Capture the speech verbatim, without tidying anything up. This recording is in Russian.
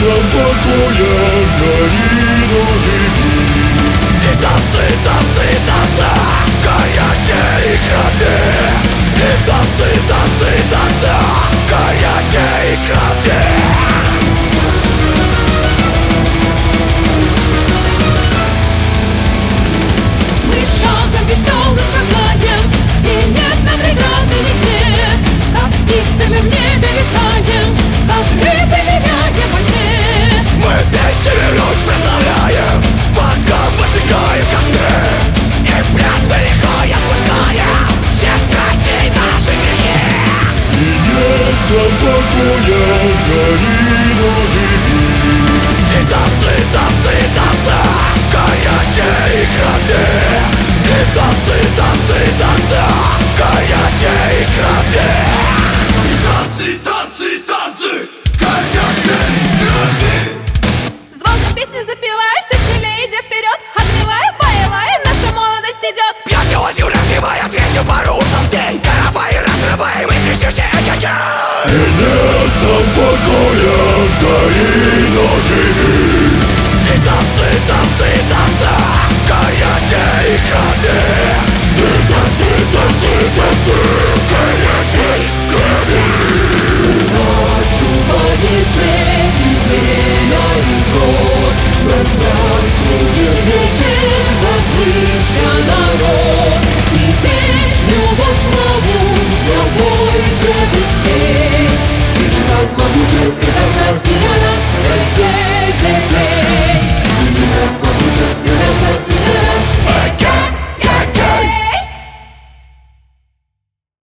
нам покоя, гори, но живи. И танцы, танцы, танцы, горячие крови. И танцы, танцы, танцы, горячие крови. Мы шагом веселым шагаем, и нет нам преграды нигде. Как птицами в небе летаем, как рыбы ныряем в воде. Мы песнями ночь прославляем, пока высекаем костры. И пляс великой отпускаем все страсти и наши грехи. И нет нам покоя, гори, но живи. И танцы, танцы, танцы, горячие крови. И танцы, танцы, танцы, горячие крови. И танцы, танцы, танцы, горячие крови. Звонко песни запевай, все смелее иди вперед. Огневая, боевая, наша молодость идет. Я сегодня разбиваю, ответил парусом день. Каравай разрываем и кричишься эти. И нет нам покоя, гори, но живи. И танцы, танцы, танцы.